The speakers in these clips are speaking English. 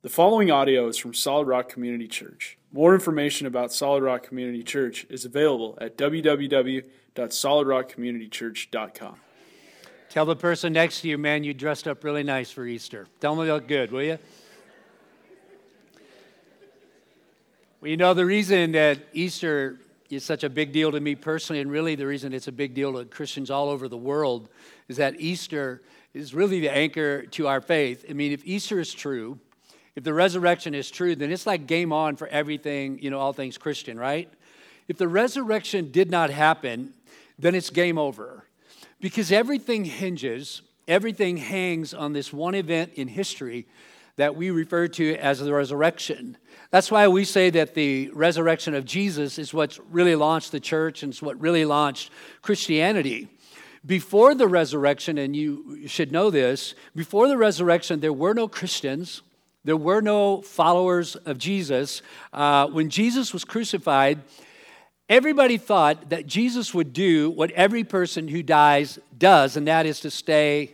The following audio is from Solid Rock Community Church. More information about Solid Rock Community Church is available at www.solidrockcommunitychurch.com. Tell the person next to you, man, you dressed up really nice for Easter. Tell them you look good, will you? Well, you know, the reason that Easter is such a big deal to me personally, and really the reason it's a big deal to Christians all over the world, is that Easter is really the anchor to our faith. I mean, if Easter is true, if the resurrection is true, then it's like game on for everything, all things Christian, right? If the resurrection did not happen, then it's game over. Because everything hangs on this one event in history that we refer to as the resurrection. That's why we say that the resurrection of Jesus is what's really launched the church and it's what really launched Christianity. Before the resurrection, and you should know this, before the resurrection, there were no Christians. There were no followers of Jesus. When Jesus was crucified, everybody thought that Jesus would do what every person who dies does, and that is to stay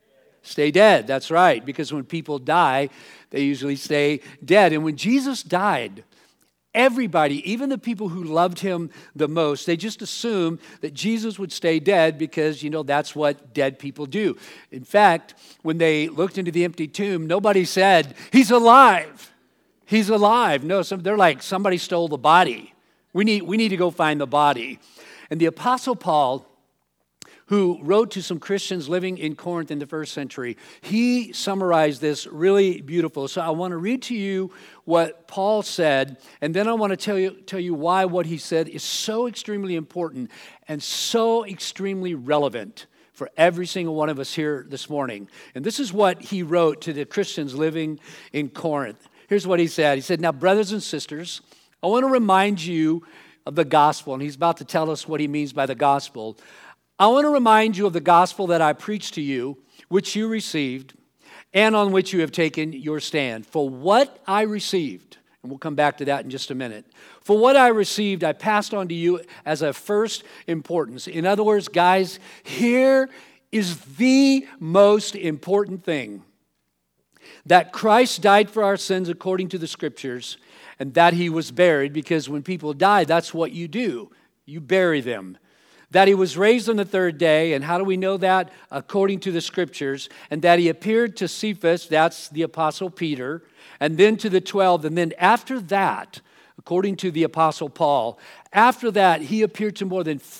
dead. That's right, because when people die, they usually stay dead. And when Jesus died, everybody, even the people who loved him the most, they just assumed that Jesus would stay dead because, that's what dead people do. In fact, when they looked into the empty tomb, nobody said, "He's alive. He's alive." No, they're like, somebody stole the body. We need to go find the body. And the Apostle Paul, who wrote to some Christians living in Corinth in the first century, he summarized this really beautiful. So I want to read to you what Paul said, and then I want to tell you why what he said is so extremely important and so extremely relevant for every single one of us here this morning. And this is what he wrote to the Christians living in Corinth. Here's what he said. He said, "Now, brothers and sisters, I want to remind you of the gospel." And he's about to tell us what he means by the gospel. "I want to remind you of the gospel that I preached to you, which you received, and on which you have taken your stand. For what I received," and we'll come back to that in just a minute. "For what I received, I passed on to you as of first importance." In other words, guys, here is the most important thing. That Christ died for our sins according to the Scriptures, and that he was buried, because when people die, that's what you do. You bury them. That he was raised on the third day, and how do we know that? According to the Scriptures. And that he appeared to Cephas, that's the Apostle Peter, and then to the 12. And then after that, according to the Apostle Paul, after that, he appeared to more than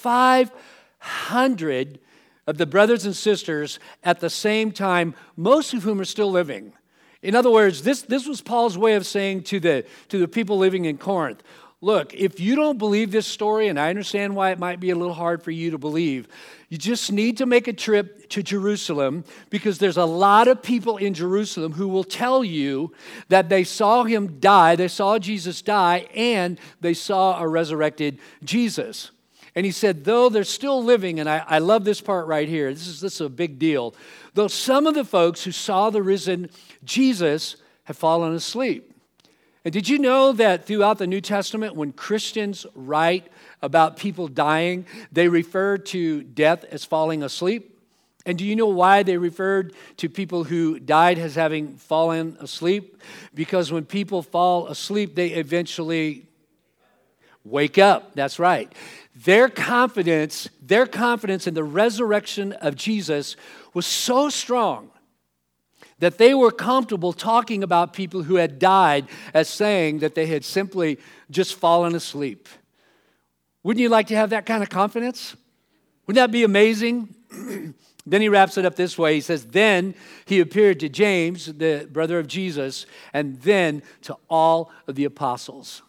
500 of the brothers and sisters at the same time, most of whom are still living. In other words, this was Paul's way of saying to the people living in Corinth, look, if you don't believe this story, and I understand why it might be a little hard for you to believe, you just need to make a trip to Jerusalem, because there's a lot of people in Jerusalem who will tell you that they saw him die, they saw Jesus die, and they saw a resurrected Jesus. And he said, though they're still living, and I love this part right here, this is a big deal, though some of the folks who saw the risen Jesus have fallen asleep. And did you know that throughout the New Testament, when Christians write about people dying, they refer to death as falling asleep? And do you know why they referred to people who died as having fallen asleep? Because when people fall asleep, they eventually wake up. That's right. Their confidence in the resurrection of Jesus was so strong that they were comfortable talking about people who had died as saying that they had simply just fallen asleep. Wouldn't you like to have that kind of confidence? Wouldn't that be amazing? Then he wraps it up this way. He says, then he appeared to James, the brother of Jesus, and then to all of the apostles.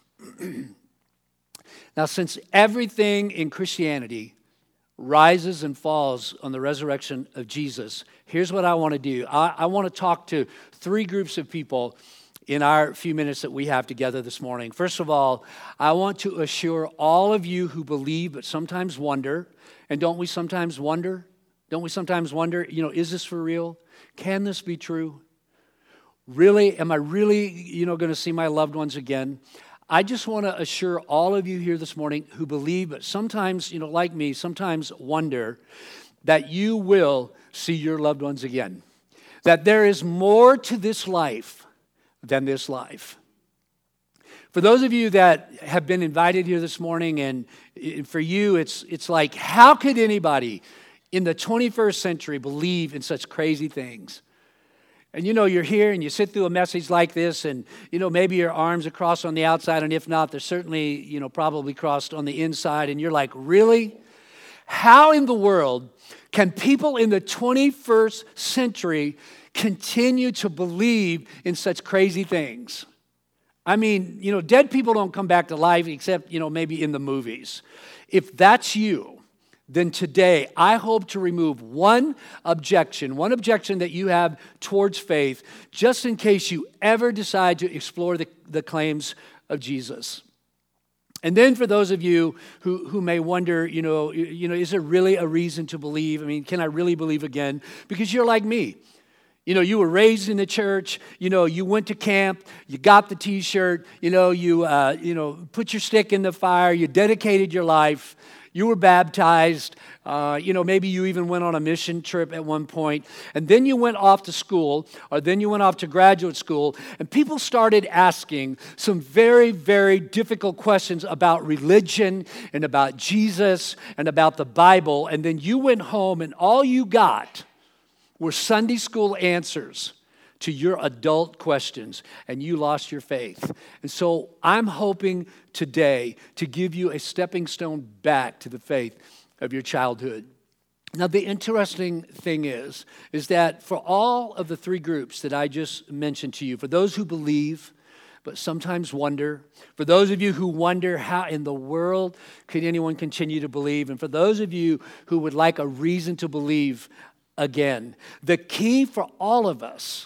Now, since everything in Christianity rises and falls on the resurrection of Jesus, here's what I want to do. I want to talk to three groups of people in our few minutes that we have together this morning. First of all, I want to assure all of you who believe but sometimes wonder, and don't we sometimes wonder? Don't we sometimes wonder, is this for real? Can this be true? Really, am I really, going to see my loved ones again? I just want to assure all of you here this morning who believe, but sometimes, like me, sometimes wonder, that you will see your loved ones again. That there is more to this life than this life. For those of you that have been invited here this morning, and for you, it's like, how could anybody in the 21st century believe in such crazy things? And you're here and you sit through a message like this, and maybe your arms are crossed on the outside, and if not, they're certainly probably crossed on the inside, and you're like, really? How in the world can people in the 21st century continue to believe in such crazy things? I mean, dead people don't come back to life except, maybe in the movies. If that's you, then today I hope to remove one objection that you have towards faith, just in case you ever decide to explore the claims of Jesus. And then for those of you who may wonder, is there really a reason to believe? I mean, can I really believe again? Because you're like me. You were raised in the church, you went to camp, you got the t-shirt, you put your stick in the fire, you dedicated your life, you were baptized, maybe you even went on a mission trip at one point, and then you went off to school, or then you went off to graduate school, and people started asking some very, very difficult questions about religion and about Jesus and about the Bible, and then you went home and all you got were Sunday school answers to your adult questions, and you lost your faith. And so I'm hoping today to give you a stepping stone back to the faith of your childhood. Now, the interesting thing is that for all of the three groups that I just mentioned to you, for those who believe but sometimes wonder, for those of you who wonder how in the world could anyone continue to believe, and for those of you who would like a reason to believe again, the key for all of us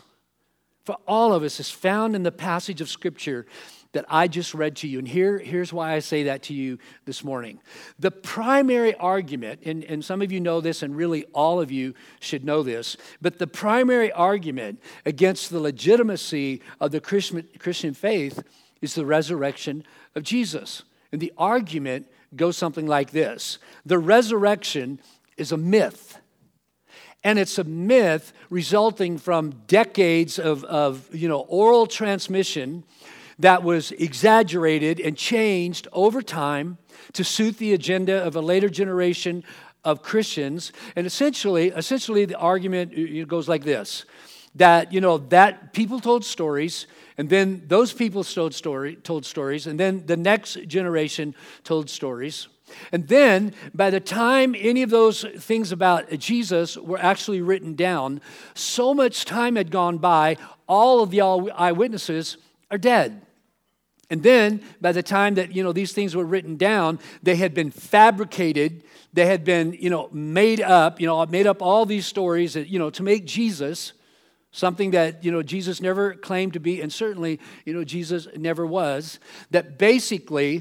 is found in the passage of Scripture that I just read to you. And here's why I say that to you this morning. The primary argument, and some of you know this, and really all of you should know this, but the primary argument against the legitimacy of the Christian faith is the resurrection of Jesus. And the argument goes something like this: the resurrection is a myth. And it's a myth resulting from decades of oral transmission that was exaggerated and changed over time to suit the agenda of a later generation of Christians. And essentially the argument goes like this: that that people told stories, and then those people told stories, and then the next generation told stories. And then, by the time any of those things about Jesus were actually written down, so much time had gone by, all of the eyewitnesses are dead. And then, by the time that, these things were written down, they had been fabricated, they had been, made up all these stories, to make Jesus something that, Jesus never claimed to be, and certainly, Jesus never was. That basically,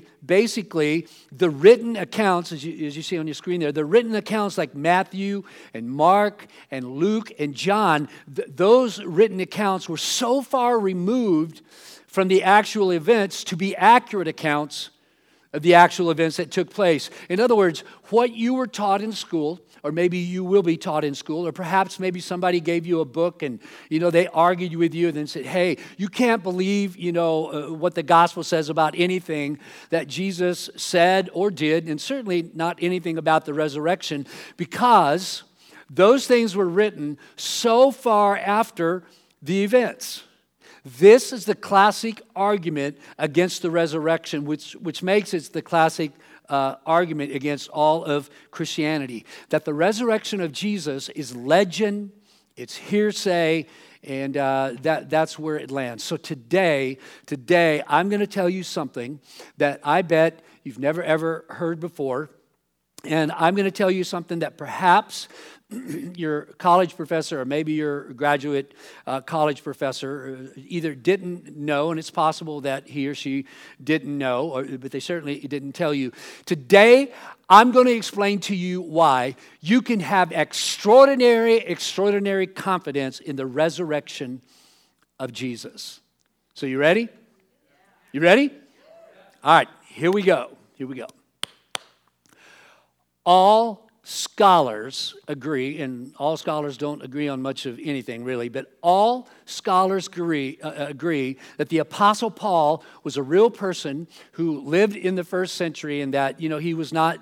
the written accounts, as you see on your screen there, the written accounts like Matthew and Mark and Luke and John, those written accounts were so far removed from the actual events to be accurate accounts of the actual events that took place. In other words, what you were taught in school, or maybe you will be taught in school, or perhaps maybe somebody gave you a book and, they argued with you and then said, hey, you can't believe, what the gospel says about anything that Jesus said or did, and certainly not anything about the resurrection, because those things were written so far after the events. This is the classic argument against the resurrection, which makes it the classic argument against all of Christianity, that the resurrection of Jesus is legend, it's hearsay, and that's where it lands. So today, I'm going to tell you something that I bet you've never ever heard before, and I'm going to tell you something that perhaps your college professor or maybe your graduate college professor either didn't know, and it's possible that he or she didn't know, but they certainly didn't tell you. Today, I'm going to explain to you why you can have extraordinary confidence in the resurrection of Jesus. So you ready? You ready? All right, here we go. All scholars agree, and all scholars don't agree on much of anything really, but all scholars agree that the Apostle Paul was a real person who lived in the first century, and that he was not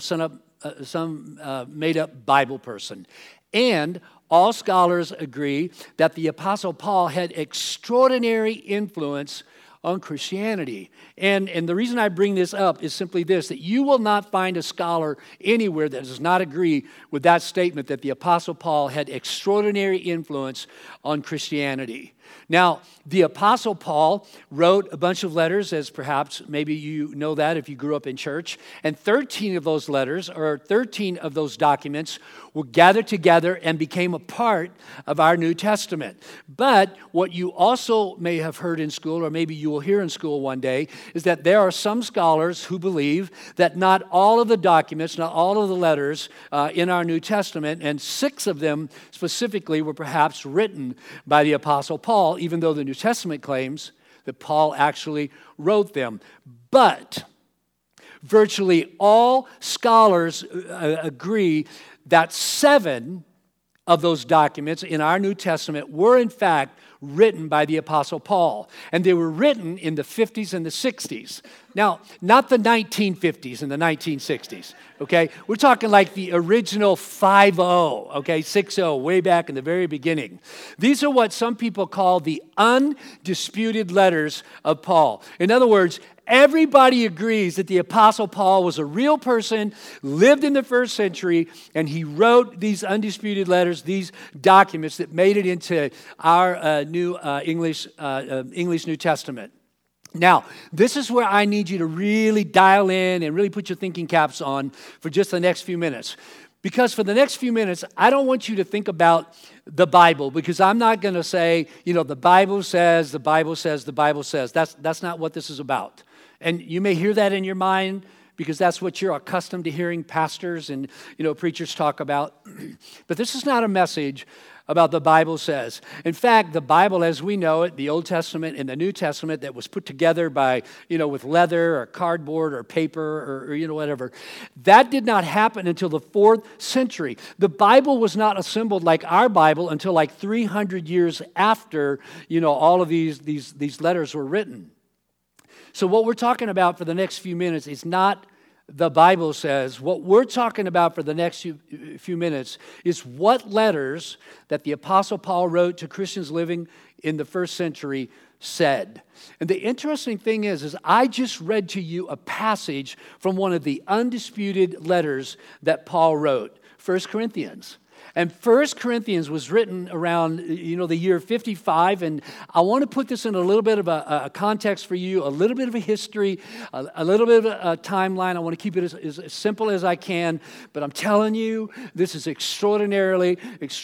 some made-up Bible person. And all scholars agree that the Apostle Paul had extraordinary influence on Christianity. And the reason I bring this up is simply this, that you will not find a scholar anywhere that does not agree with that statement that the Apostle Paul had extraordinary influence on Christianity. Now, the Apostle Paul wrote a bunch of letters, as perhaps maybe you know that if you grew up in church, and 13 of those letters, or 13 of those documents, were gathered together and became a part of our New Testament. But what you also may have heard in school, or maybe you will hear in school one day, is that there are some scholars who believe that not all of the documents, not all of the letters in our New Testament, and 6 of them specifically, were perhaps written by the Apostle Paul, even though the New Testament claims that Paul actually wrote them. But virtually all scholars agree that 7 of those documents in our New Testament were in fact written by the Apostle Paul. And they were written in the 50s and the 60s. Now, not the 1950s and the 1960s, okay? We're talking like the original 50, okay, 60, way back in the very beginning. These are what some people call the undisputed letters of Paul. In other words, everybody agrees that the Apostle Paul was a real person, lived in the first century, and he wrote these undisputed letters, these documents that made it into our new English New Testament. Now, this is where I need you to really dial in and really put your thinking caps on for just the next few minutes. Because for the next few minutes, I don't want you to think about the Bible, because I'm not going to say, the Bible says, the Bible says, the Bible says. That's not what this is about. And you may hear that in your mind because that's what you're accustomed to hearing pastors and preachers talk about. But this is not a message about the Bible says. In fact, the Bible as we know it, the Old Testament and the New Testament that was put together by, with leather or cardboard or paper or whatever, that did not happen until the 4th century. The Bible was not assembled like our Bible until like 300 years after, all of these letters were written. So what we're talking about for the next few minutes is not the Bible says. What we're talking about for the next few minutes is what letters that the Apostle Paul wrote to Christians living in the first century said. And the interesting thing is I just read to you a passage from one of the undisputed letters that Paul wrote, 1 Corinthians. And 1 Corinthians was written around, the year 55, and I want to put this in a little bit of a context for you, a little bit of a history, a little bit of a timeline. I want to keep it as simple as I can, but I'm telling you, this is extraordinarily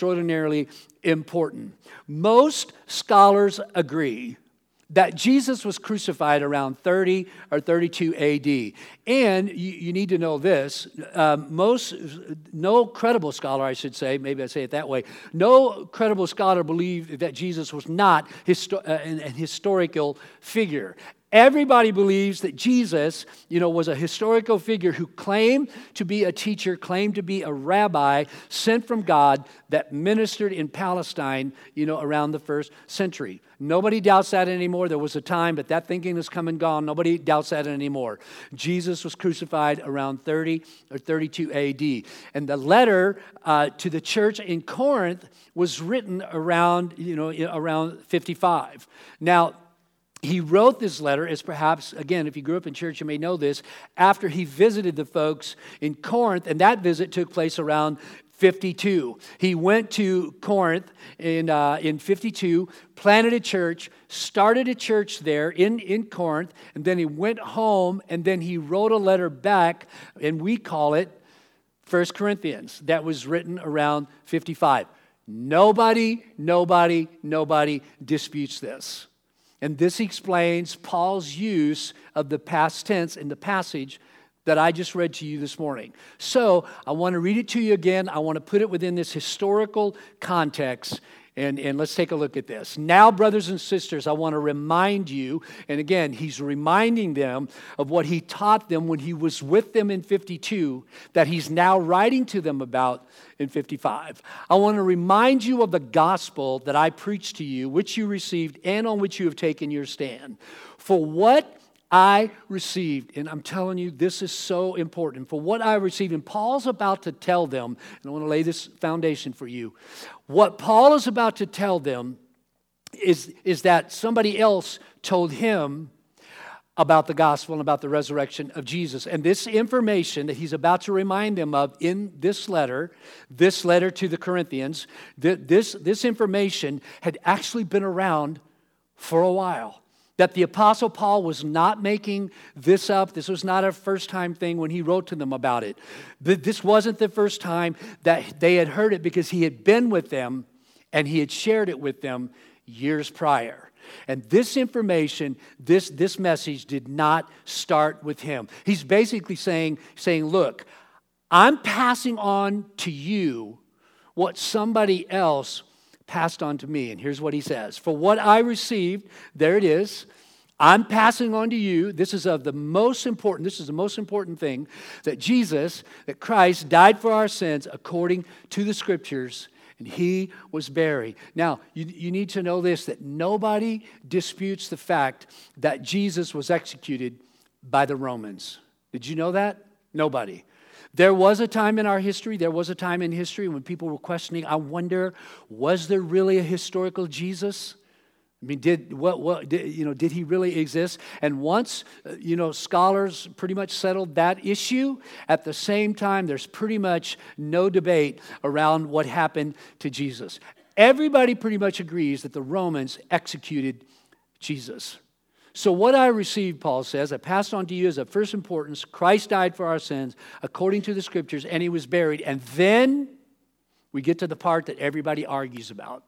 important. Most scholars agree that Jesus was crucified around 30 or 32 AD. And you need to know this, no credible scholar, I should say, maybe I say it that way, no credible scholar believed that Jesus was not an historical figure. Everybody believes that Jesus, was a historical figure who claimed to be a teacher, claimed to be a rabbi sent from God that ministered in Palestine, around the first century. Nobody doubts that anymore. There was a time, but that thinking has come and gone. Nobody doubts that anymore. Jesus was crucified around 30 or 32 AD. And the letter to the church in Corinth was written around 55. Now, he wrote this letter as perhaps, again, if you grew up in church, you may know this, after he visited the folks in Corinth, and that visit took place around 52. He went to Corinth in 52, planted a church, started a church there in Corinth, and then he went home, and then he wrote a letter back, and we call it 1 Corinthians. That was written around 55. Nobody disputes this. And this explains Paul's use of the past tense in the passage that I just read to you this morning. So I want to read it to you again. I want to put it within this historical context. And let's take a look at this. Now, brothers and sisters, I want to remind you, and again, he's reminding them of what he taught them when he was with them in 52, that he's now writing to them about in 55. I want to remind you of the gospel that I preached to you, which you received, and on which you have taken your stand. For what I received, and I'm telling you, this is so important. For what I received, and Paul's about to tell them, and I want to lay this foundation for you. What Paul is about to tell them is that somebody else told him about the gospel and about the resurrection of Jesus. And this information that he's about to remind them of in this letter to the Corinthians, this information had actually been around for a while. That the Apostle Paul was not making this up. This was not a first-time thing when he wrote to them about it. This wasn't the first time that they had heard it, because he had been with them and he had shared it with them years prior. And this information, this message did not start with him. He's basically saying, look, I'm passing on to you what somebody else passed on to me. And here's what he says. For what I received, there it is, I'm passing on to you. This is the most important thing, that Christ died for our sins according to the Scriptures, and he was buried. Now, you need to know this, that nobody disputes the fact that Jesus was executed by the Romans. Did you know that? Nobody. There was a time in history when people were questioning, I wonder, was there really a historical Jesus? I mean, did he really exist? And once, scholars pretty much settled that issue, at the same time, there's pretty much no debate around what happened to Jesus. Everybody pretty much agrees that the Romans executed Jesus. So what I received, Paul says, I passed on to you as of first importance. Christ died for our sins according to the Scriptures, and he was buried. And then we get to the part that everybody argues about.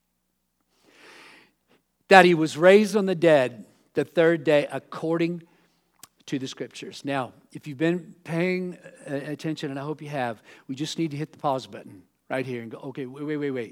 That he was raised on the dead the third day according to the Scriptures. Now, if you've been paying attention, and I hope you have, we just need to hit the pause button right here and go, okay, wait.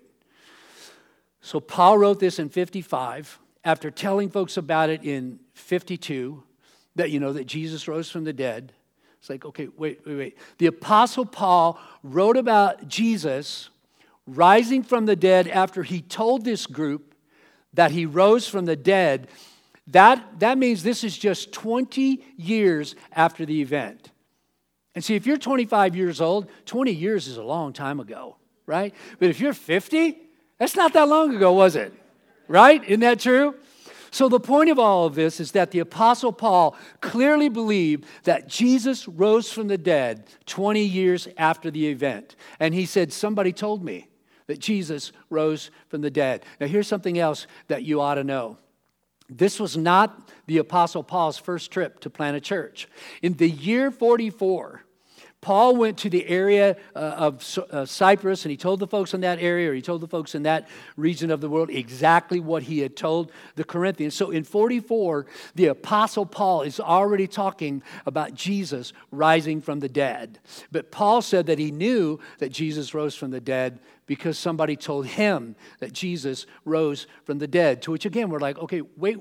So Paul wrote this in 55. After telling folks about it in 52, that Jesus rose from the dead. It's like, okay, wait. The Apostle Paul wrote about Jesus rising from the dead after he told this group that he rose from the dead. That means this is just 20 years after the event. And see, if you're 25 years old, 20 years is a long time ago, right? But if you're 50, that's not that long ago, was it? Right? Isn't that true? So the point of all of this is that the Apostle Paul clearly believed that Jesus rose from the dead 20 years after the event. And he said, somebody told me that Jesus rose from the dead. Now here's something else that you ought to know. This was not the Apostle Paul's first trip to plant a church. In the year 44, Paul went to the area of Cyprus, and he told the folks in that area, or he told the folks in that region of the world exactly what he had told the Corinthians. So in 44, the Apostle Paul is already talking about Jesus rising from the dead. But Paul said that he knew that Jesus rose from the dead because somebody told him that Jesus rose from the dead. To which again, we're like, okay,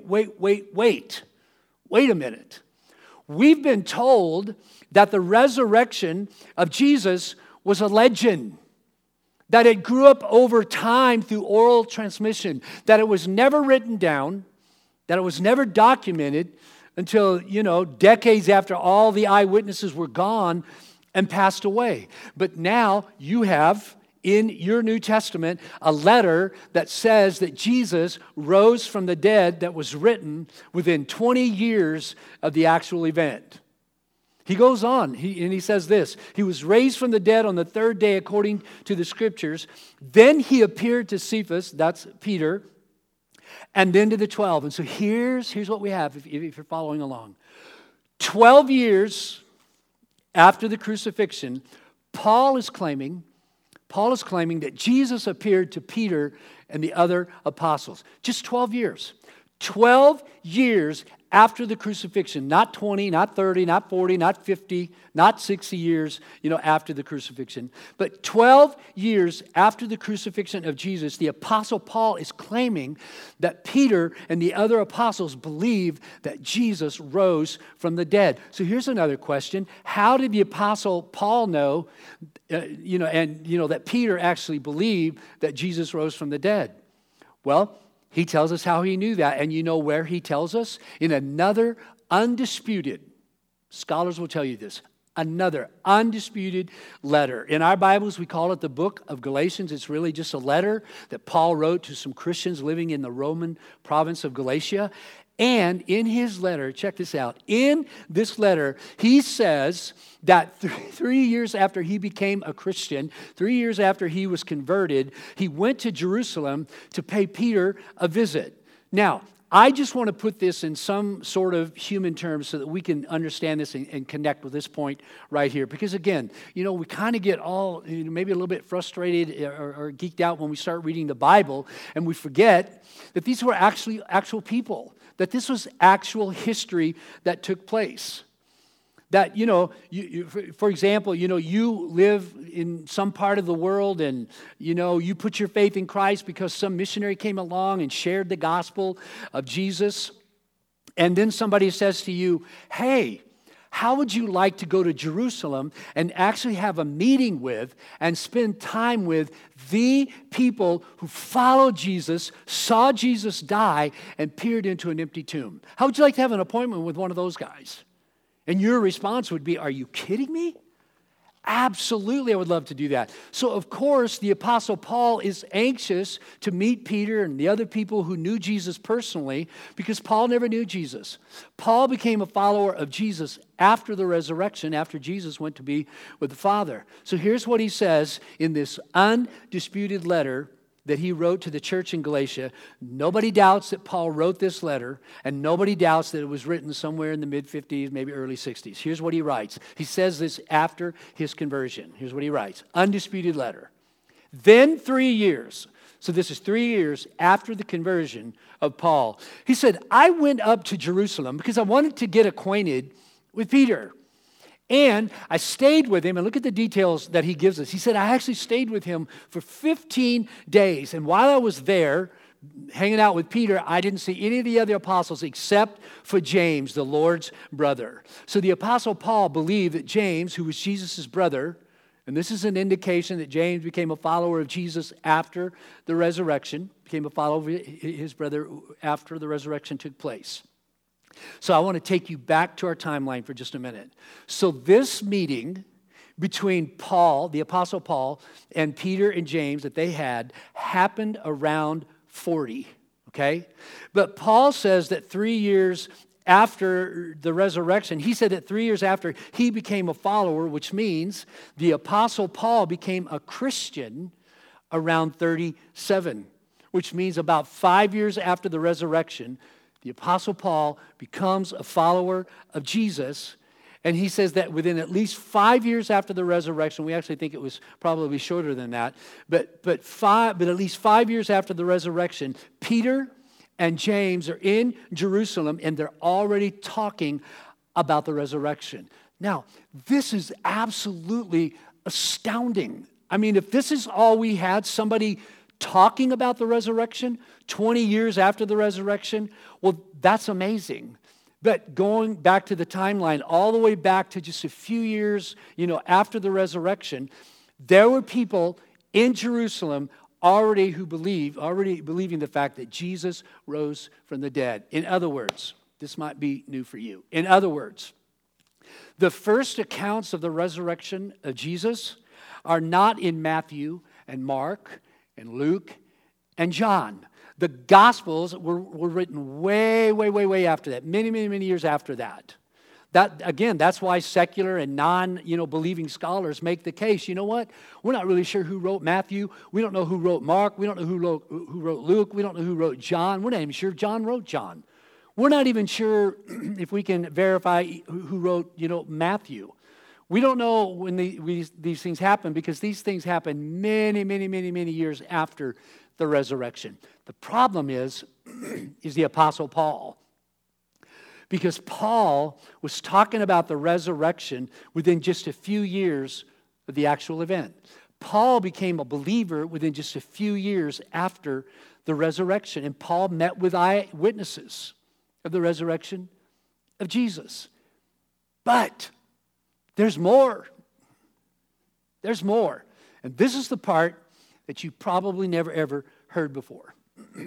wait a minute. We've been told that the resurrection of Jesus was a legend, that it grew up over time through oral transmission, that it was never written down, that it was never documented until, decades after all the eyewitnesses were gone and passed away. But now you have in your New Testament a letter that says that Jesus rose from the dead that was written within 20 years of the actual event. He goes on, and he says this, he was raised from the dead on the third day according to the Scriptures. Then he appeared to Cephas, that's Peter, and then to the 12. And so here's what we have, if you're following along. 12 years after the crucifixion, Paul is claiming that Jesus appeared to Peter and the other apostles. Just 12 years. 12 years after the crucifixion, not 20, not 30, not 40, not 50, not 60 years, after the crucifixion. But 12 years after the crucifixion of Jesus, the Apostle Paul is claiming that Peter and the other apostles believed that Jesus rose from the dead. So here's another question. How did the Apostle Paul know, that Peter actually believed that Jesus rose from the dead? Well, he tells us how he knew that, and you know where he tells us? In another undisputed, scholars will tell you this, another undisputed letter. In our Bibles, we call it the book of Galatians. It's really just a letter that Paul wrote to some Christians living in the Roman province of Galatia. And in his letter, check this out, in this letter, he says that 3 years after he became a Christian, 3 years after he was converted, he went to Jerusalem to pay Peter a visit. Now, I just want to put this in some sort of human terms so that we can understand this and connect with this point right here. Because again, we kind of get all maybe a little bit frustrated or geeked out when we start reading the Bible, and we forget that these were actually actual people, that this was actual history that took place. That, for example, you live in some part of the world and, you put your faith in Christ because some missionary came along and shared the gospel of Jesus. And then somebody says to you, hey, how would you like to go to Jerusalem and actually have a meeting with and spend time with the people who followed Jesus, saw Jesus die, and peered into an empty tomb? How would you like to have an appointment with one of those guys? And your response would be, are you kidding me? Absolutely, I would love to do that. So, of course, the Apostle Paul is anxious to meet Peter and the other people who knew Jesus personally because Paul never knew Jesus. Paul became a follower of Jesus after the resurrection, after Jesus went to be with the Father. So here's what he says in this undisputed letter that he wrote to the church in Galatia. Nobody doubts that Paul wrote this letter, and nobody doubts that it was written somewhere in the mid-50s, maybe early 60s. Here's what he writes. He says this after his conversion. Here's what he writes. Undisputed letter. Then 3 years. So this is 3 years after the conversion of Paul. He said, I went up to Jerusalem because I wanted to get acquainted with Peter. And I stayed with him, and look at the details that he gives us. He said, I actually stayed with him for 15 days. And while I was there, hanging out with Peter, I didn't see any of the other apostles except for James, the Lord's brother. So the Apostle Paul believed that James, who was Jesus' brother, and this is an indication that James became a follower of Jesus after the resurrection, became a follower of his brother after the resurrection took place. So I want to take you back to our timeline for just a minute. So this meeting between Paul, the Apostle Paul, and Peter and James that they had happened around 40, okay? But Paul says that 3 years after the resurrection, he said that 3 years after he became a follower, which means the Apostle Paul became a Christian around 37, which means about 5 years after the resurrection, the Apostle Paul becomes a follower of Jesus, and he says that within at least 5 years after the resurrection, we actually think it was probably shorter than that, but at least 5 years after the resurrection, Peter and James are in Jerusalem, and they're already talking about the resurrection. Now, this is absolutely astounding. I mean, if this is all we had, somebody talking about the resurrection 20 years after the resurrection, well, that's amazing. But going back to the timeline, all the way back to just a few years, after the resurrection, there were people in Jerusalem already believing the fact that Jesus rose from the dead. In other words, this might be new for you. In other words, the first accounts of the resurrection of Jesus are not in Matthew and Mark and Luke and John. The Gospels were written way after that, many years after that. That's why secular and non-believing scholars make the case. You know what? We're not really sure who wrote Matthew. We don't know who wrote Mark. We don't know who wrote Luke. We don't know who wrote John. We're not even sure John wrote John. We're not even sure if we can verify who wrote, Matthew. We don't know when these things happen because these things happen many years after the resurrection. The problem is the Apostle Paul. because Paul was talking about the resurrection within just a few years of the actual event. Paul became a believer within just a few years after the resurrection, and Paul met with eyewitnesses of the resurrection of Jesus. But there's more. There's more. And this is the part that you probably never ever heard before.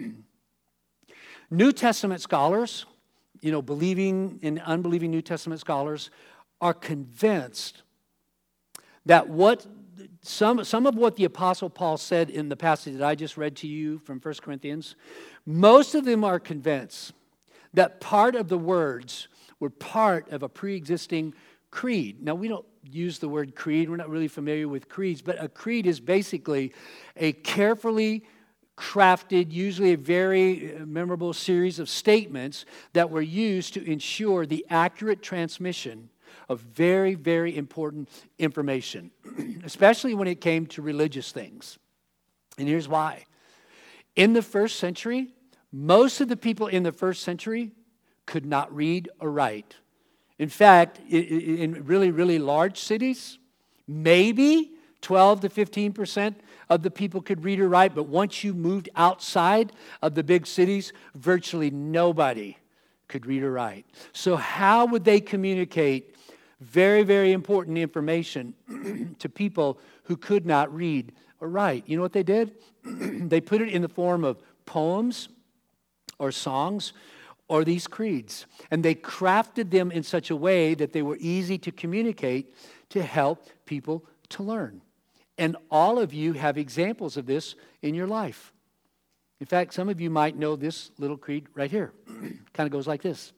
New Testament scholars, believing and unbelieving New Testament scholars, are convinced that some of what the Apostle Paul said in the passage that I just read to you from 1 Corinthians, most of them are convinced that part of the words were part of a pre-existing creed. Now, we don't use the word creed. We're not really familiar with creeds, but a creed is basically a carefully crafted, usually a very memorable series of statements that were used to ensure the accurate transmission of very, very important information, especially when it came to religious things. And here's why. In the first century, most of the people in the first century could not read or write. In fact, in really, really large cities, maybe 12 to 15% of the people could read or write, but once you moved outside of the big cities, virtually nobody could read or write. So how would they communicate very, very important information to people who could not read or write? You know what they did? They put it in the form of poems or songs or these creeds. And they crafted them in such a way that they were easy to communicate to help people to learn. And all of you have examples of this in your life. In fact, some of you might know this little creed right here. Kind of goes like this.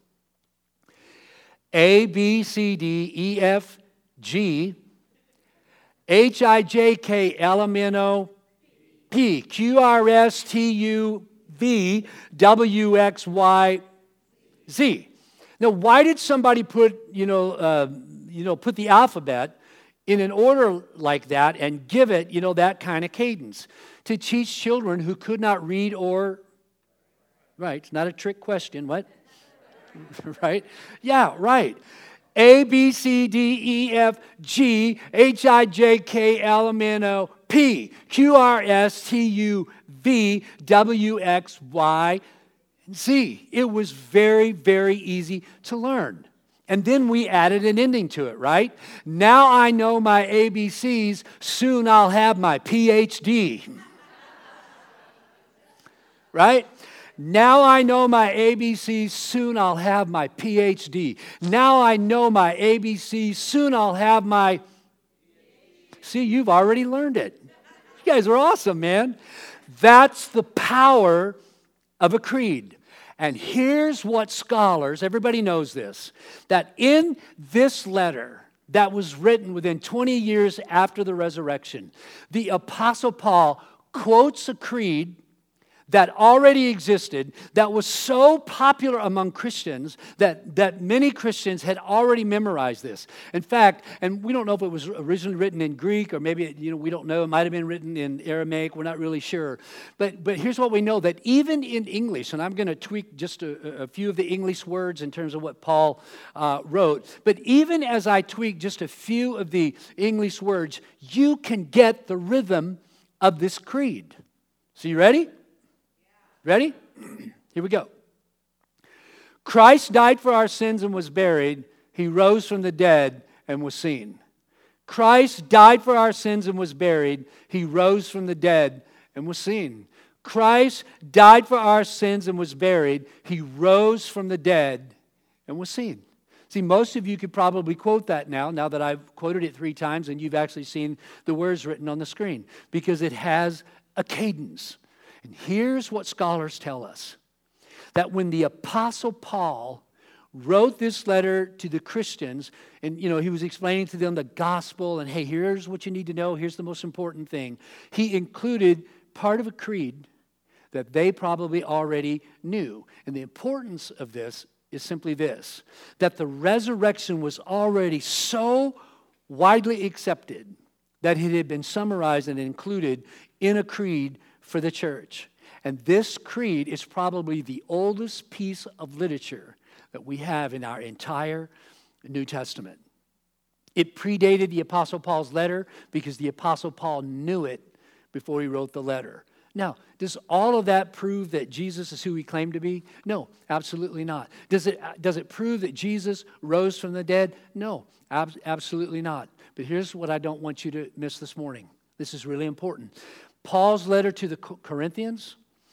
A, B, C, D, E, F, G, H, I, J, K, L, M, N, O, P, Q, R, S, T, U, V, W, X, Y, Z. Now, why did somebody put the alphabet in an order like that and give it, that kind of cadence? To teach children who could not read or write. It's not a trick question. What? Right? Yeah, right. A, B, C, D, E, F, G, H, I, J, K, L, M, N, O, P, Q, R, S, T, U, V, W, X, Y, and Z. It was very, very easy to learn. And then we added an ending to it, right? Now I know my ABCs, soon I'll have my PhD. Right? Now I know my ABCs, soon I'll have my PhD. Now I know my ABCs, soon I'll have my... See, you've already learned it. You guys are awesome, man. That's the power of a creed. And here's what scholars, everybody knows this, that in this letter that was written within 20 years after the resurrection, the Apostle Paul quotes a creed that already existed, that was so popular among Christians that many Christians had already memorized this. In fact, and we don't know if it was originally written in Greek or maybe, we don't know. It might have been written in Aramaic. We're not really sure. But here's what we know, that even in English, and I'm going to tweak just a few of the English words in terms of what Paul wrote, but even as I tweak just a few of the English words, you can get the rhythm of this creed. So you ready? Ready? Here we go. Christ died for our sins and was buried. He rose from the dead and was seen. Christ died for our sins and was buried. He rose from the dead and was seen. Christ died for our sins and was buried. He rose from the dead and was seen. See, most of you could probably quote that now that I've quoted it 3 times and you've actually seen the words written on the screen, because it has a cadence. And here's what scholars tell us, that when the Apostle Paul wrote this letter to the Christians, and he was explaining to them the gospel, and hey, here's what you need to know, here's the most important thing. He included part of a creed that they probably already knew. And the importance of this is simply this, that the resurrection was already so widely accepted that it had been summarized and included in a creed for the church. And this creed is probably the oldest piece of literature that we have in our entire New Testament. It predated the Apostle Paul's letter because the Apostle Paul knew it before he wrote the letter. Now, does all of that prove that Jesus is who he claimed to be? No, absolutely not. Does it prove that Jesus rose from the dead? No, absolutely not. But here's what I don't want you to miss this morning. This is really important. Paul's letter to the Corinthians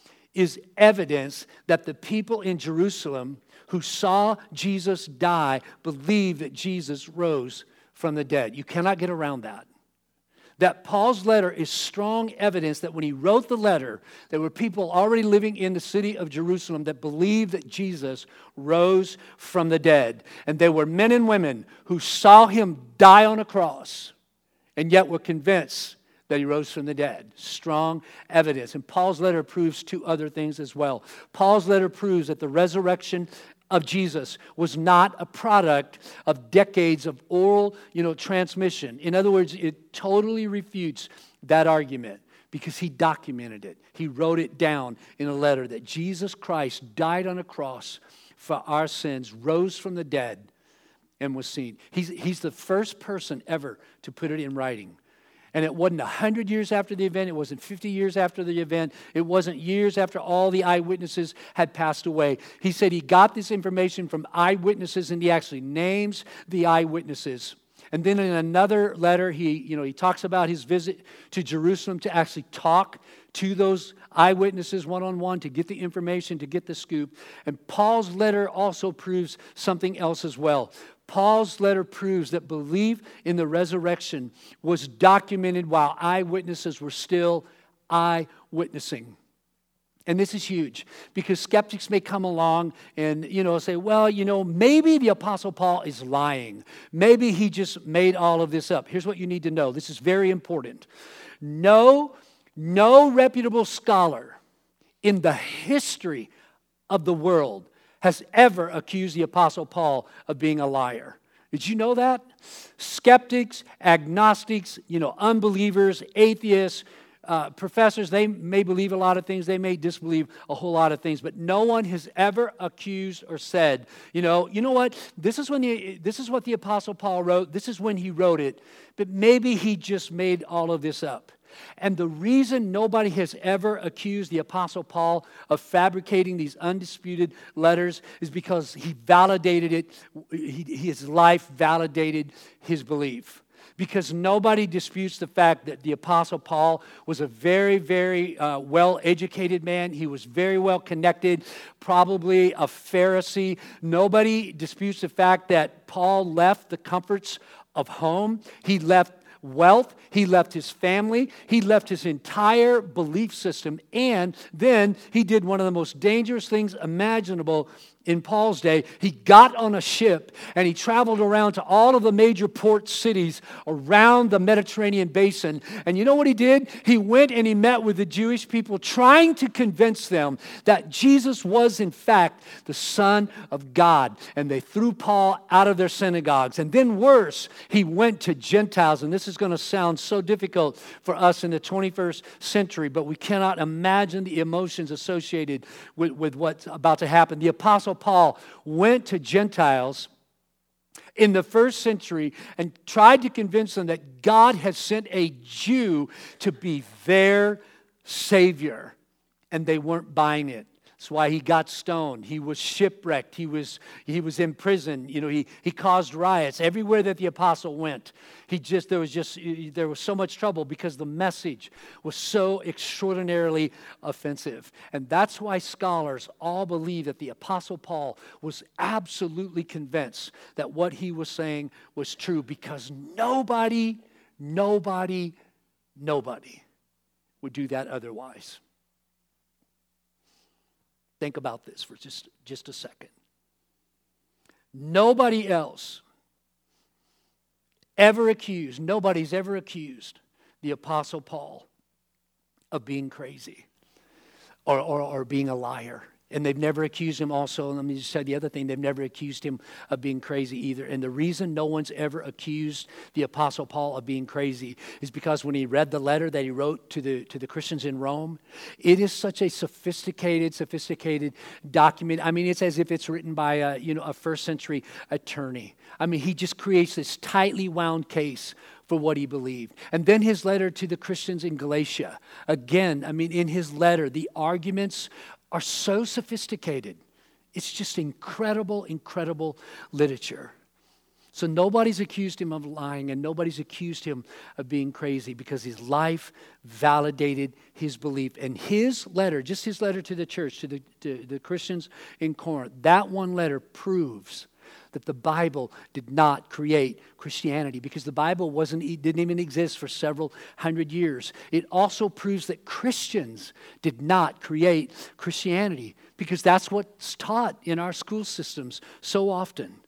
is evidence that the people in Jerusalem who saw Jesus die believed that Jesus rose from the dead. You cannot get around that. That Paul's letter is strong evidence that when he wrote the letter, there were people already living in the city of Jerusalem that believed that Jesus rose from the dead. And there were men and women who saw him die on a cross and yet were convinced that he rose from the dead. Strong evidence. And Paul's letter proves two other things as well. Paul's letter proves that the resurrection of Jesus was not a product of decades of oral, transmission. In other words, it totally refutes that argument because he documented it. He wrote it down in a letter that Jesus Christ died on a cross for our sins, rose from the dead, and was seen. He's the first person ever to put it in writing. And it wasn't 100 years after the event. It wasn't 50 years after the event. It wasn't years after all the eyewitnesses had passed away. He said he got this information from eyewitnesses, and he actually names the eyewitnesses. And then in another letter, he talks about his visit to Jerusalem to actually talk to those eyewitnesses one-on-one to get the information, to get the scoop. And Paul's letter also proves something else as well. Paul's letter proves that belief in the resurrection was documented while eyewitnesses were still eyewitnessing. And this is huge because skeptics may come along and, say, well, maybe the Apostle Paul is lying. Maybe he just made all of this up. Here's what you need to know. This is very important. No reputable scholar in the history of the world has ever accused the Apostle Paul of being a liar. Did you know that? Skeptics, agnostics, unbelievers, atheists, professors, they may believe a lot of things, they may disbelieve a whole lot of things, but no one has ever accused or said, you know what? This is what the Apostle Paul wrote. This is when he wrote it, but maybe he just made all of this up. And the reason nobody has ever accused the Apostle Paul of fabricating these undisputed letters is because he validated it. His life validated his belief. Because nobody disputes the fact that the Apostle Paul was a very, very well-educated man. He was very well connected, probably a Pharisee. Nobody disputes the fact that Paul left the comforts of home. He left wealth, he left his family, he left his entire belief system, and then he did one of the most dangerous things imaginable in Paul's day. He got on a ship and he traveled around to all of the major port cities around the Mediterranean basin. And you know what he did? He went and he met with the Jewish people, trying to convince them that Jesus was in fact the Son of God. And they threw Paul out of their synagogues. And then worse, he went to Gentiles. And this is going to sound so difficult for us in the 21st century, but we cannot imagine the emotions associated with what's about to happen. The Apostle Paul went to Gentiles in the first century and tried to convince them that God had sent a Jew to be their Savior, and they weren't buying it. That's why he got stoned. He was shipwrecked. He was in prison. He caused riots everywhere that the apostle went. There was so much trouble because the message was so extraordinarily offensive. And that's why scholars all believe that the Apostle Paul was absolutely convinced that what he was saying was true, because nobody would do that otherwise. Think about this for just a second. Nobody's ever accused the Apostle Paul of being crazy or being a liar. And they've never accused him also, and let me just say the other thing, they've never accused him of being crazy either. And the reason no one's ever accused the Apostle Paul of being crazy is because when he read the letter that he wrote to the Christians in Rome, it is such a sophisticated document. I mean, it's as if it's written by a first century attorney. I mean, he just creates this tightly wound case for what he believed. And then his letter to the Christians in Galatia. Again, I mean, in his letter, the arguments are so sophisticated. It's just incredible literature. So nobody's accused him of lying, and nobody's accused him of being crazy, because his life validated his belief. And his letter, just his letter to the church, to the Christians in Corinth, that one letter proves that the Bible did not create Christianity, because the Bible didn't even exist for several hundred years. It also proves that Christians did not create Christianity, because that's what's taught in our school systems so often.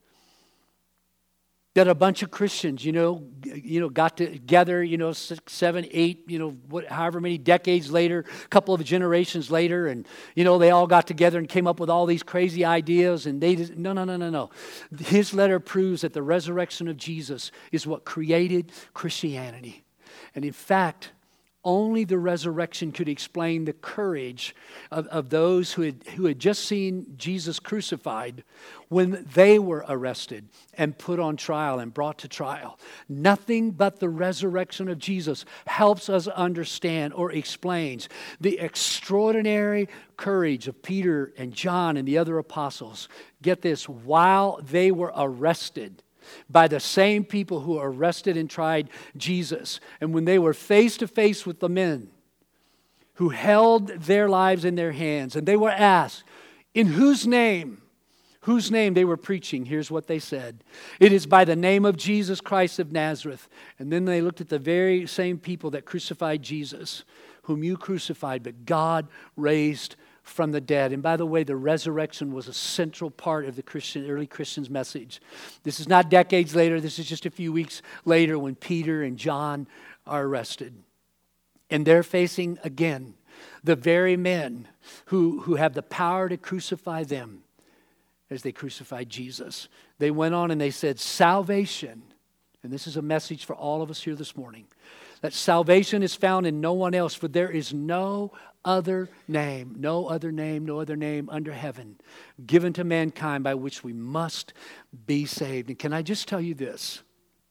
That a bunch of Christians, got together, 6, 7, 8, however many decades later, a couple of generations later, and, they all got together and came up with all these crazy ideas, and they just, no. His letter proves that the resurrection of Jesus is what created Christianity. And in fact, only the resurrection could explain the courage of those who had just seen Jesus crucified when they were arrested and put on trial and brought to trial. Nothing but the resurrection of Jesus helps us understand or explains the extraordinary courage of Peter and John and the other apostles. Get this, while they were arrested by the same people who arrested and tried Jesus. And when they were face to face with the men who held their lives in their hands, and they were asked, in whose name they were preaching, here's what they said. It is by the name of Jesus Christ of Nazareth. And then they looked at the very same people that crucified Jesus, whom you crucified, but God raised from the dead. And by the way, the resurrection was a central part of the early Christians' message. This is not decades later. This is just a few weeks later when Peter and John are arrested. And they're facing, again, the very men who have the power to crucify them as they crucified Jesus. They went on and they said, salvation, and this is a message for all of us here this morning, that salvation is found in no one else, for there is no other name under heaven given to mankind by which we must be saved. And can I just tell you this?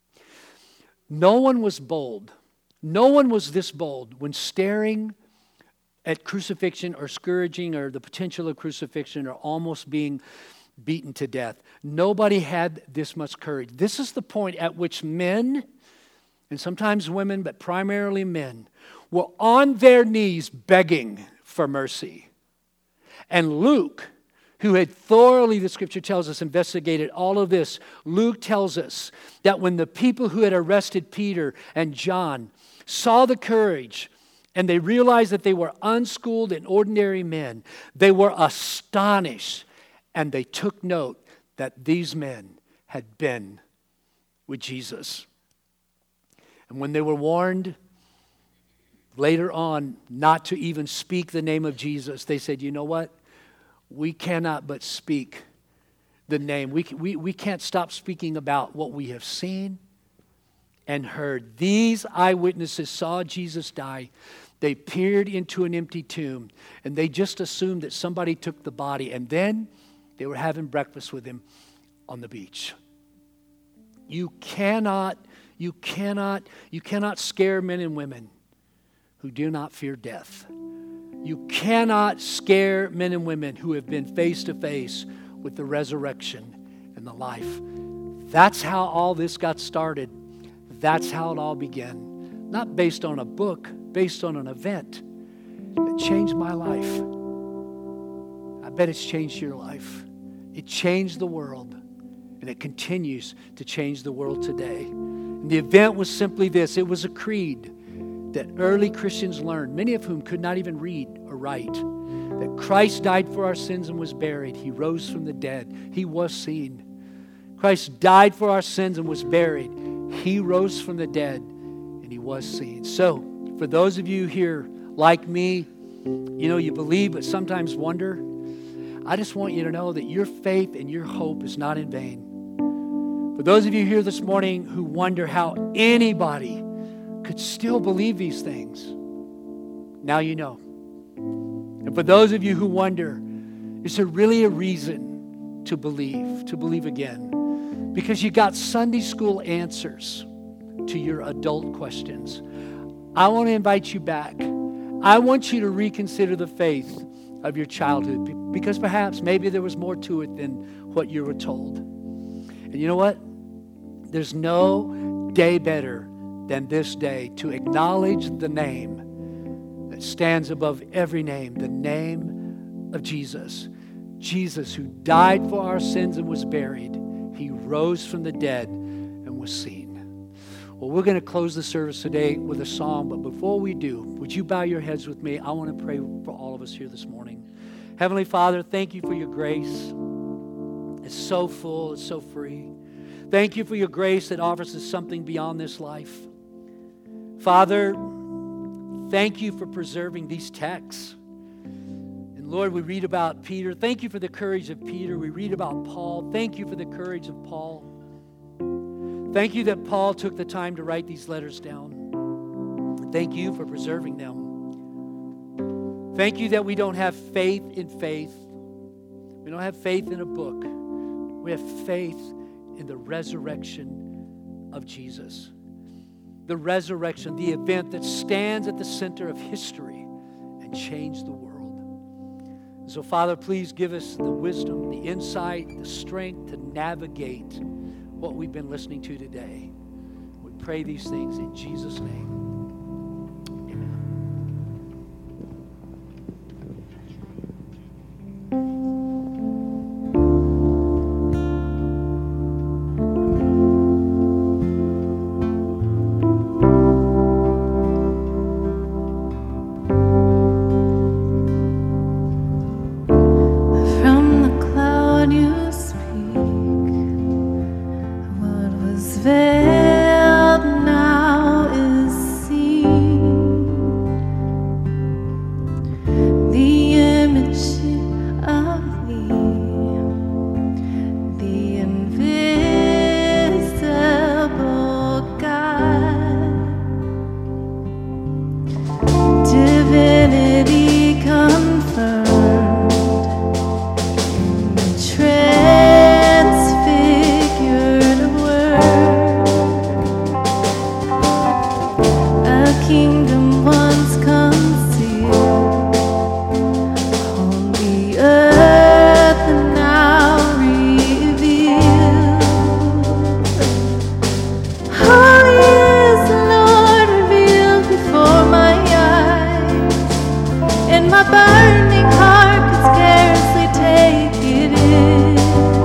No one was bold. No one was this bold when staring at crucifixion or scourging or the potential of crucifixion or almost being beaten to death. Nobody had this much courage. This is the point at which men, and sometimes women, but primarily men, were on their knees begging for mercy. And Luke, who had thoroughly, the scripture tells us, investigated all of this, Luke tells us that when the people who had arrested Peter and John saw the courage and they realized that they were unschooled and ordinary men, they were astonished, and they took note that these men had been with Jesus. And when they were warned later on not to even speak the name of Jesus, they said, you know what? We cannot but speak the name. We can't stop speaking about what we have seen and heard. These eyewitnesses saw Jesus die. They peered into an empty tomb, and they just assumed that somebody took the body, and then they were having breakfast with him on the beach. You cannot scare men and women who do not fear death. You cannot scare men and women who have been face to face with the resurrection and the life. That's how all this got started. That's how it all began. Not based on a book, based on an event that changed my life. I bet it's changed your life. It changed the world, and it continues to change the world today. And the event was simply this. It was a creed that early Christians learned, many of whom could not even read or write, that Christ died for our sins and was buried. He rose from the dead. He was seen. Christ died for our sins and was buried. He rose from the dead and he was seen. So, for those of you here like me, you believe but sometimes wonder, I just want you to know that your faith and your hope is not in vain. For those of you here this morning who wonder how anybody could still believe these things, now you know. And for those of you who wonder, is there really a reason to believe again? Because you got Sunday school answers to your adult questions. I want to invite you back. I want you to reconsider the faith of your childhood, because perhaps maybe there was more to it than what you were told. And you know what? There's no day better than this day to acknowledge the name that stands above every name, the name of Jesus. Jesus, who died for our sins and was buried. He rose from the dead and was seen. Well, we're going to close the service today with a song, but before we do, would you bow your heads with me? I want to pray for all of us here this morning. Heavenly Father, thank you for your grace. It's so full, it's so free. Thank you for your grace that offers us something beyond this life. Father, thank you for preserving these texts. And Lord, we read about Peter. Thank you for the courage of Peter. We read about Paul. Thank you for the courage of Paul. Thank you that Paul took the time to write these letters down. Thank you for preserving them. Thank you that we don't have faith in faith. We don't have faith in a book. We have faith in the resurrection of Jesus. The resurrection, the event that stands at the center of history and changed the world. So, Father, please give us the wisdom, the insight, the strength to navigate what we've been listening to today. We pray these things in Jesus' name. Amen. From the cloud you speak, what was veiled now is seen. The image of thee, the invisible God, divinity confirmed, transfigured word, a kingdom once concealed on the earth and now revealed. Holy is the Lord, revealed before my eyes, and my burning heart could scarcely take it in.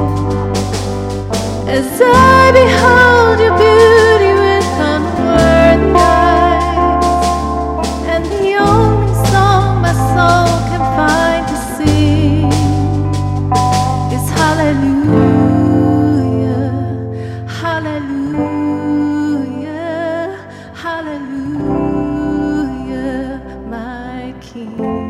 As I behold your beauty with unworthy eyes, and the only song my soul can find to sing is hallelujah, hallelujah, hallelujah, my King.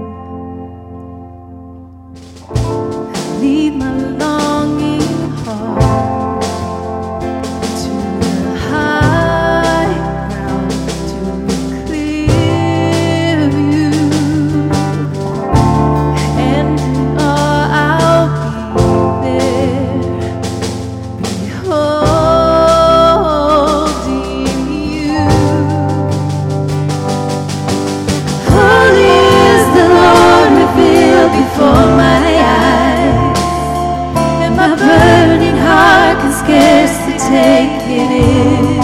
Lead my longing heart to the high ground, to clear view, and in awe I'll be there, beholding you. Holy is the Lord, revealed before my eyes, and my burning heart can scarcely take it in.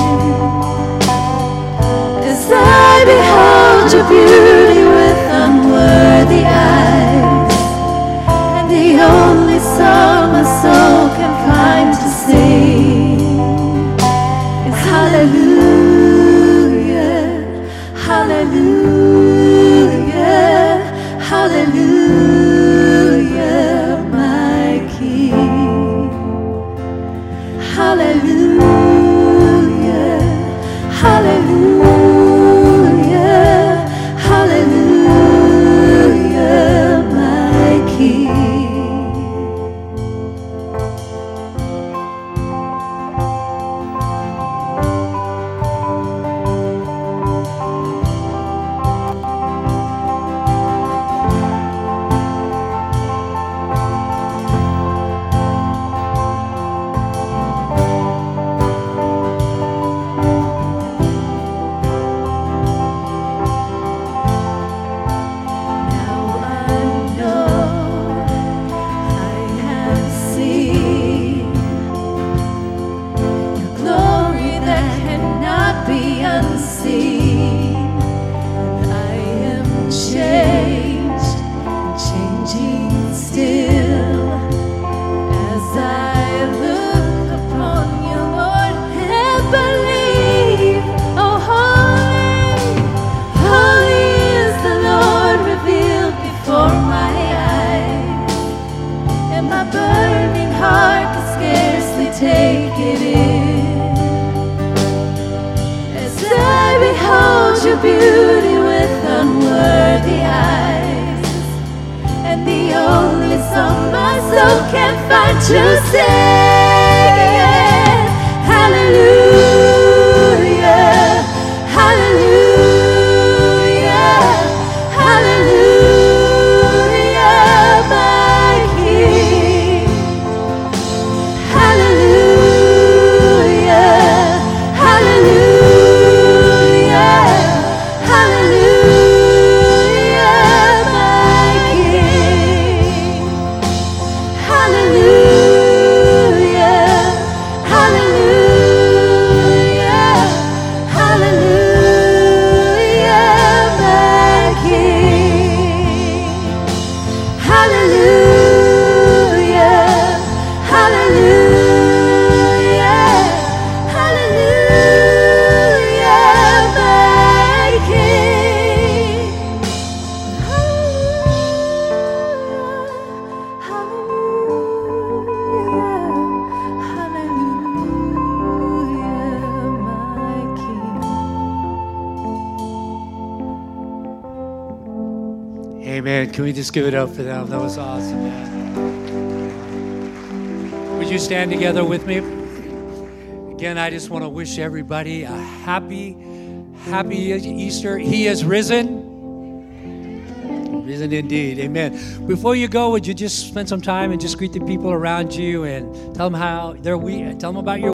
As I behold your beauty with unworthy eyes, and the only song my soul can find to sing is hallelujah, hallelujah, hallelujah, my King. Hallelujah, hallelujah, hallelujah, my King. can't find to sing it. Hallelujah, hallelujah, hallelujah, my King. Hallelujah, hallelujah, hallelujah, my King. Hallelujah, hallelujah, hallelujah, my King. Hallelujah, hallelujah, hallelujah, my King. Amen. Can we just give it up for them? That was awesome, man. Would you stand together with me? Again, I just want to wish everybody a happy Easter. He is risen. Risen indeed. Amen. Before you go, would you just spend some time and just greet the people around you and tell them how tell them about your